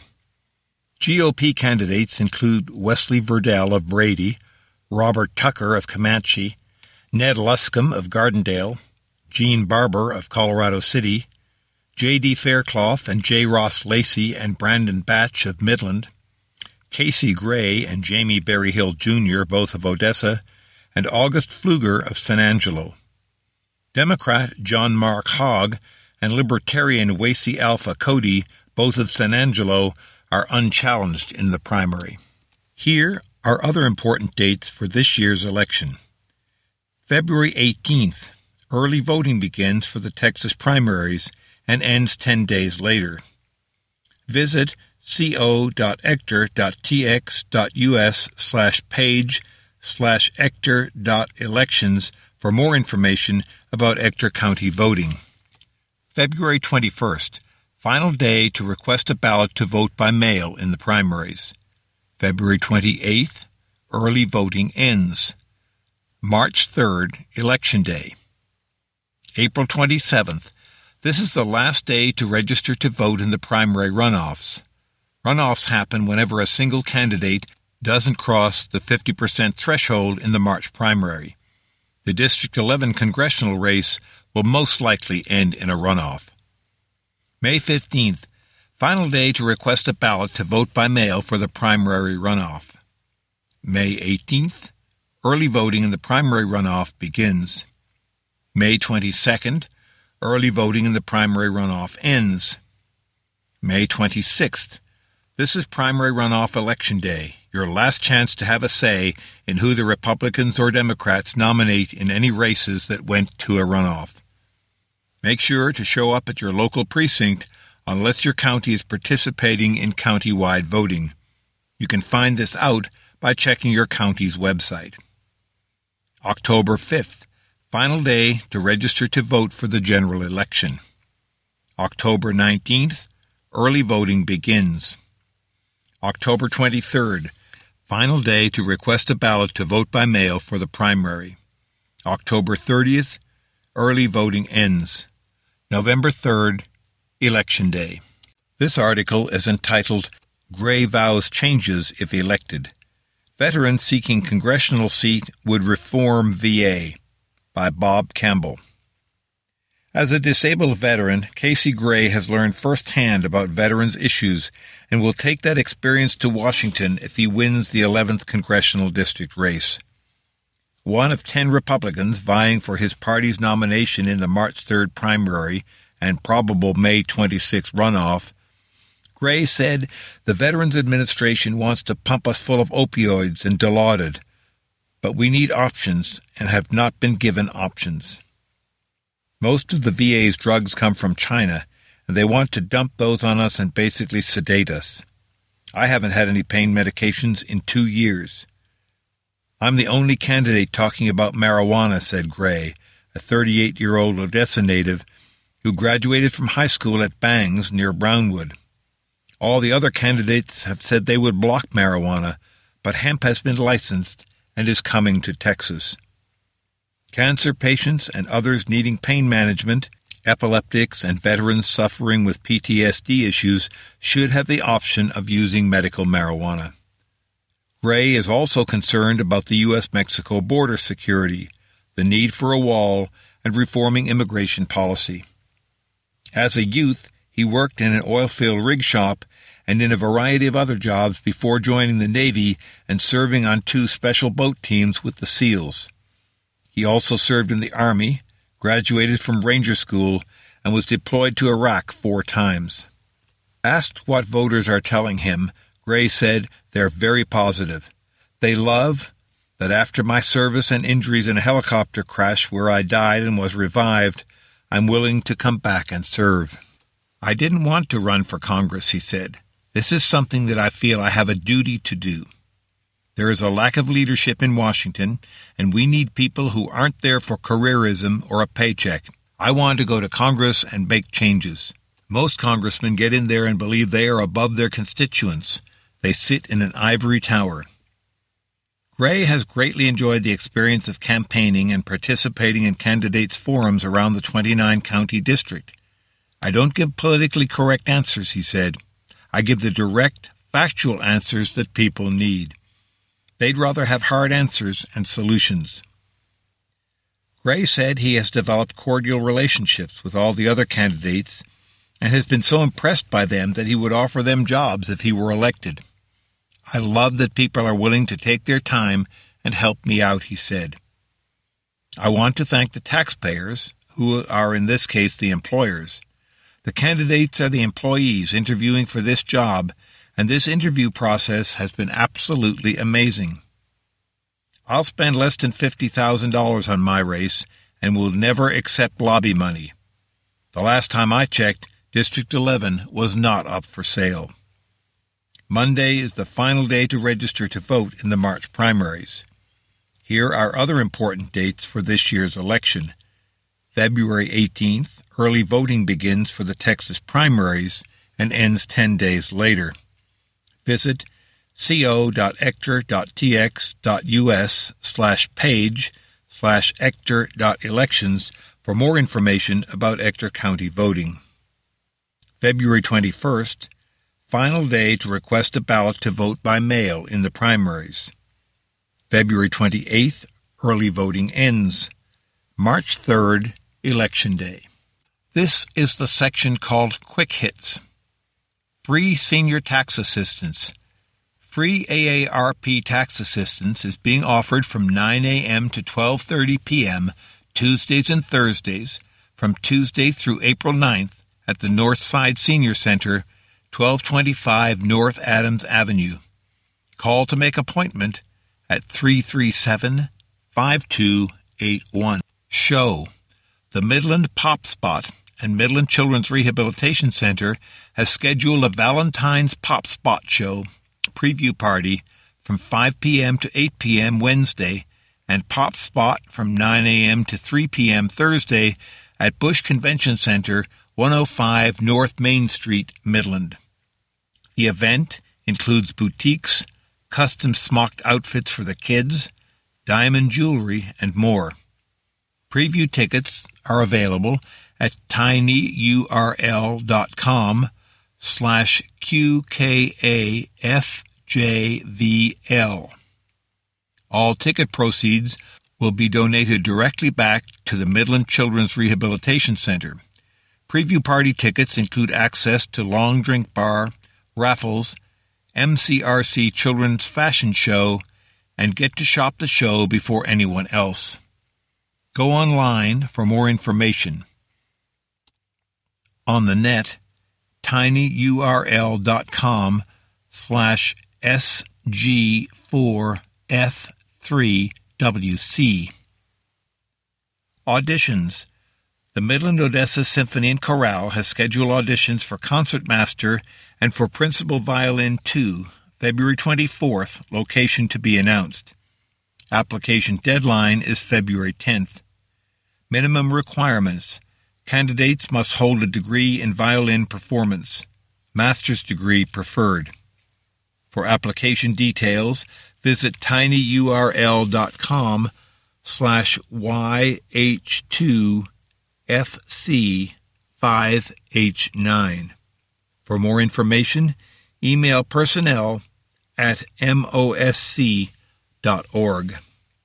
GOP candidates include Wesley Verdell of Brady, Robert Tucker of Comanche, Ned Luscombe of Gardendale, Gene Barber of Colorado City, J.D. Faircloth and J. Ross Lacey and Brandon Batch of Midland, Casey Gray and Jamie Berryhill Jr., both of Odessa, and August Pfluger of San Angelo. Democrat John Mark Hogg and Libertarian Wasey Alpha Cody, both of San Angelo, are unchallenged in the primary. Here are other important dates for this year's election. February 18th, early voting begins for the Texas primaries and ends 10 days later. Visit co.ector.tx.us/page/ector.elections for more information about Ector County voting. February 21st, final day to request a ballot to vote by mail in the primaries. February 28th, early voting ends. March 3rd, Election Day. April 27th, this is the last day to register to vote in the primary runoffs. Runoffs happen whenever a single candidate doesn't cross the 50% threshold in the March primary. The District 11 congressional race will most likely end in a runoff. May 15th, final day to request a ballot to vote by mail for the primary runoff. May 18th, early voting in the primary runoff begins. May 22nd, early voting in the primary runoff ends. May 26th, this is primary runoff election day, your last chance to have a say in who the Republicans or Democrats nominate in any races that went to a runoff. Make sure to show up at your local precinct unless your county is participating in county-wide voting. You can find this out by checking your county's website. October 5th, final day to register to vote for the general election. October 19th, early voting begins. October 23rd, final day to request a ballot to vote by mail for the primary. October 30th, early voting ends. November 3rd, Election Day. This article is entitled, Gray Vows Changes If Elected. Veteran Seeking Congressional Seat Would Reform VA, by Bob Campbell. As a disabled veteran, Casey Gray has learned firsthand about veterans' issues and will take that experience to Washington if he wins the 11th Congressional District race. One of 10 Republicans vying for his party's nomination in the March 3rd primary and probable May 26th runoff, Gray said, "The Veterans Administration wants to pump us full of opioids and Dilaudid, but we need options and have not been given options. Most of the VA's drugs come from China, and they want to dump those on us and basically sedate us. I haven't had any pain medications in 2 years. I'm the only candidate talking about marijuana," said Gray, a 38-year-old Odessa native who graduated from high school at Bangs near Brownwood. All the other candidates have said they would block marijuana, but hemp has been licensed and is coming to Texas. Cancer patients and others needing pain management, epileptics, and veterans suffering with PTSD issues should have the option of using medical marijuana. Gray is also concerned about the U.S.-Mexico border security, the need for a wall, and reforming immigration policy. As a youth, he worked in an oilfield rig shop and in a variety of other jobs before joining the Navy and serving on 2 special boat teams with the SEALs. He also served in the Army, graduated from Ranger School, and was deployed to Iraq 4 times. Asked what voters are telling him, Gray said, "They're very positive. They love that after my service and injuries in a helicopter crash where I died and was revived, I'm willing to come back and serve. I didn't want to run for Congress," he said. "This is something that I feel I have a duty to do. There is a lack of leadership in Washington, and we need people who aren't there for careerism or a paycheck. I want to go to Congress and make changes. Most congressmen get in there and believe they are above their constituents. They sit in an ivory tower." Gray has greatly enjoyed the experience of campaigning and participating in candidates' forums around the 29-county district. "I don't give politically correct answers," he said. "I give the direct, factual answers that people need. They'd rather have hard answers and solutions." Gray said he has developed cordial relationships with all the other candidates and has been so impressed by them that he would offer them jobs if he were elected. "I love that people are willing to take their time and help me out," he said. "I want to thank the taxpayers, who are in this case the employers. The candidates are the employees interviewing for this job, and this interview process has been absolutely amazing. I'll spend less than $50,000 on my race and will never accept lobby money. The last time I checked, District 11 was not up for sale." Monday is the final day to register to vote in the March primaries. Here are other important dates for this year's election. February 18th, early voting begins for the Texas primaries and ends 10 days later. Visit co.ector.tx.us/page/ector.elections for more information about Ector County voting. February 21st, final day to request a ballot to vote by mail in the primaries. February 28th, early voting ends. March 3rd, Election Day. This is the section called Quick Hits. Free Senior Tax Assistance. Free AARP tax assistance is being offered from 9 a.m. to 12:30 p.m. Tuesdays and Thursdays from Tuesday through April 9th at the Northside Senior Center, 1225 North Adams Avenue. Call to make appointment at 337-5281. Show. The Midland Pop Spot and Midland Children's Rehabilitation Center has scheduled a Valentine's Pop Spot show preview party from 5 p.m. to 8 p.m. Wednesday and Pop Spot from 9 a.m. to 3 p.m. Thursday at Bush Convention Center, 105 North Main Street, Midland. The event includes boutiques, custom smocked outfits for the kids, diamond jewelry, and more. Preview tickets are available at tinyurl.com/QKAFJVL. All ticket proceeds will be donated directly back to the Midland Children's Rehabilitation Center. Preview party tickets include access to long drink bar, raffles, MCRC Children's Fashion Show, and get to shop the show before anyone else. Go online for more information. On the net, tinyurl.com/SG4F3WC. Auditions. The Midland Odessa Symphony and Chorale has scheduled auditions for Concertmaster and for Principal Violin 2, February 24th, location to be announced. Application deadline is February 10th. Minimum requirements. Candidates must hold a degree in violin performance. Master's degree preferred. For application details, visit tinyurl.com/YH2FC5H9. For more information, email personnel@mosc.org.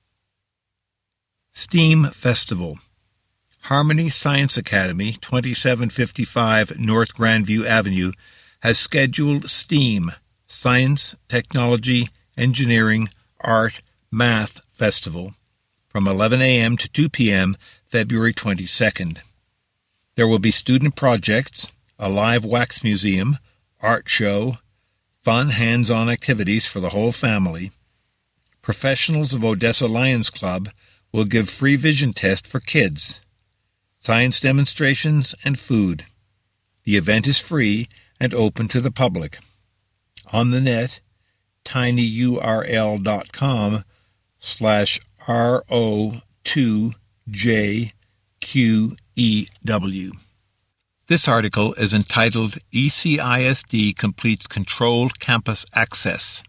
STEAM Festival. Harmony Science Academy, 2755 North Grandview Avenue, has scheduled STEAM, Science, Technology, Engineering, Art, Math Festival, from 11 a.m. to 2 p.m. February 22nd. There will be student projects, a live wax museum, art show, fun hands-on activities for the whole family. Professionals of Odessa Lions Club will give free vision test for kids, science demonstrations, and food. The event is free and open to the public. On the net, tinyurl.com/RO2JQEW. This article is entitled ECISD Completes Controlled Campus Access.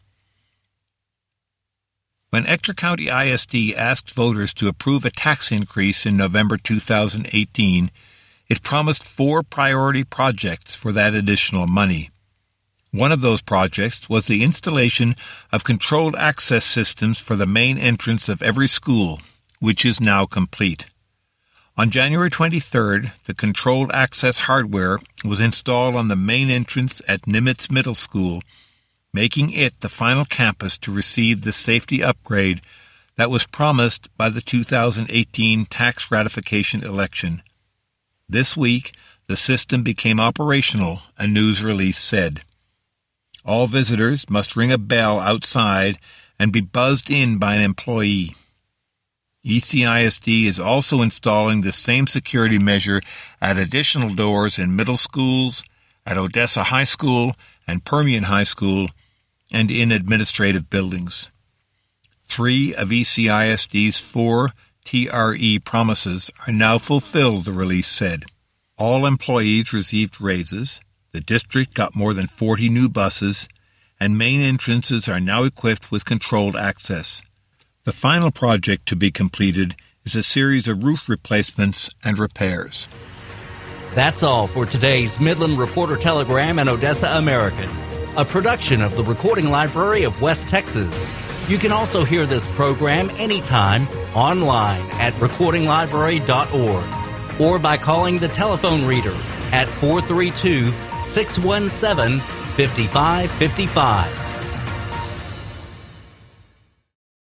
When Ector County ISD asked voters to approve a tax increase in November 2018, it promised 4 priority projects for that additional money. One of those projects was the installation of controlled access systems for the main entrance of every school, which is now complete. On January 23rd, the controlled access hardware was installed on the main entrance at Nimitz Middle School, making it the final campus to receive the safety upgrade that was promised by the 2018 tax ratification election. This week, the system became operational, a news release said. All visitors must ring a bell outside and be buzzed in by an employee. ECISD is also installing the same security measure at additional doors in middle schools, at Odessa High School and Permian High School, and in administrative buildings. 3 of ECISD's 4 TRE promises are now fulfilled, the release said. All employees received raises, the district got more than 40 new buses, and main entrances are now equipped with controlled access. The final project to be completed is a series of roof replacements and repairs. That's all for today's Midland Reporter Telegram and Odessa American, a production of the Recording Library of West Texas. You can also hear this program anytime online at recordinglibrary.org or by calling the telephone reader at 432-617-5555.